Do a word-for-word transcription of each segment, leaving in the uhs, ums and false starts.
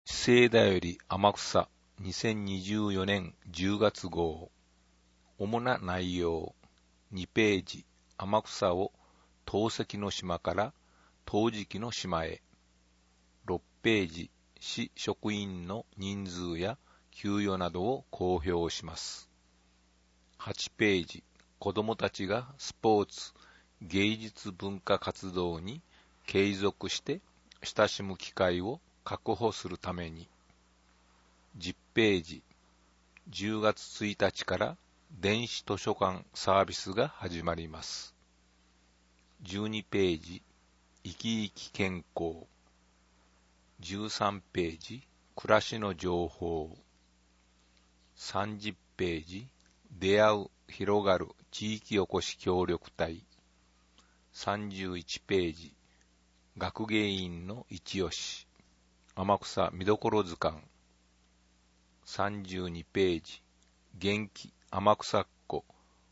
資生だより天草にせんにじゅうよねんじゅうがつ号。主な内容。にページ。天草を陶石の島から陶磁器の島へ。ろくページ。市職員の人数や給与などを公表します。はちページ。子どもたちがスポーツ、芸術文化活動に継続して親しむ機会を確保するために。じゅっページ。じゅうがつついたちから電子図書館サービスが始まります。じゅうにページ。生き生き健康。じゅうさんページ。暮らしの情報。さんじゅっページ。出会う、広がる地域おこし協力隊。さんじゅういちページ。学芸員の一押し。天草見どころ図鑑。さんじゅうにページ。元気天草っ子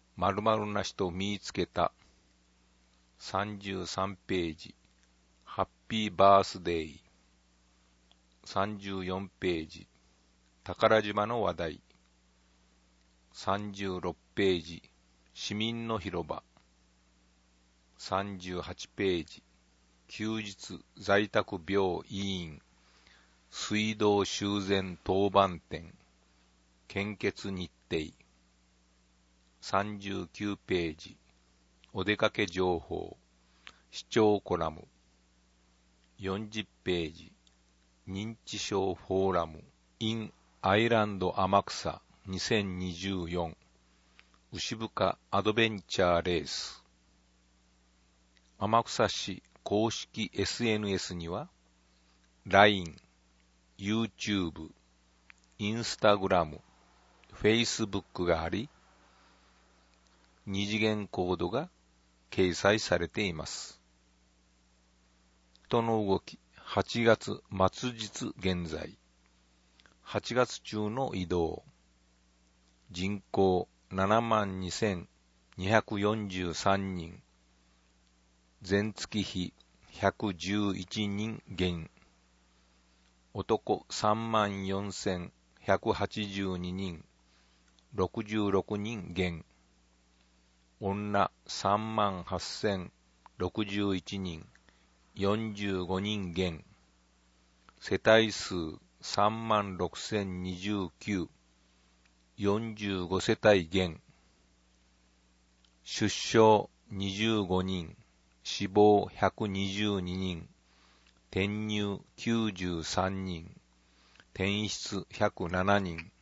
〇〇な人見つけた。さんじゅうさんページ。ハッピーバースデー。さんじゅうよんページ。宝島の話題。さんじゅうろくページ。市民の広場。さんじゅうはちページ。休日在宅病委員。水道修繕当番店。献血日程。さんじゅうきゅうページ。お出かけ情報。視聴コラム。よんじゅっページ。認知症フォーラム in アイランド天草にせんにじゅうよん牛深アドベンチャーレース。天草市公式 エスエヌエス には ライン、YouTube、Instagram、Facebook があり、二次元コードが掲載されています。人の動き、はちがつ末日現在。はちがつ中の移動。人口 ななまんにせんにひゃくよんじゅうさんにん。前月比ひゃくじゅういちにん減。男さんまんよんせんひゃくはちじゅうににん。ろくじゅうろくにん減。女さんまんはっせんろくじゅういちにん。よんじゅうごにん減。世帯数さんまんろくせんにじゅうきゅう。よんじゅうごせたい減。出生にじゅうごにん。死亡ひゃくにじゅうににん。転入きゅうじゅうさんにん。転出ひゃくななにん。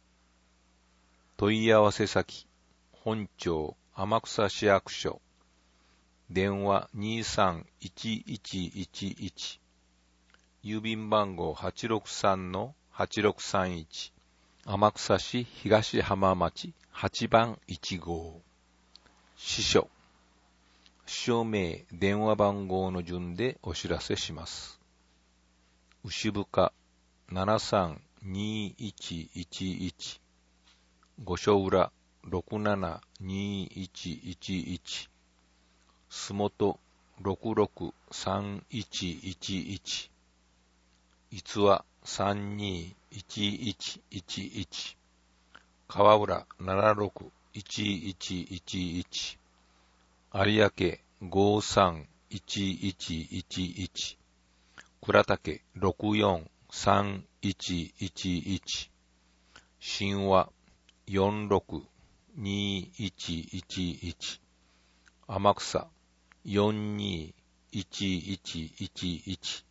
問い合わせ先、本庁天草市役所。電話にさんいちいちいちいち。郵便番号 はちろくさんのはちろくさんいち。天草市東浜町はちばんいち号。支所。署名、電話番号の順でお知らせします。牛深ななさんにいちいちいち。御所浦ろくななにいちいちいち。洲本ろくろくさんいちいちいち。逸話さんにいちいちいちいち。川浦ななろくいちいちいちいち。有明ごさんいちいちいちいち。倉岳ろくよんさんいちいちいち。神話よんろくにいちいちいち。天草よんにいちいちいちいち。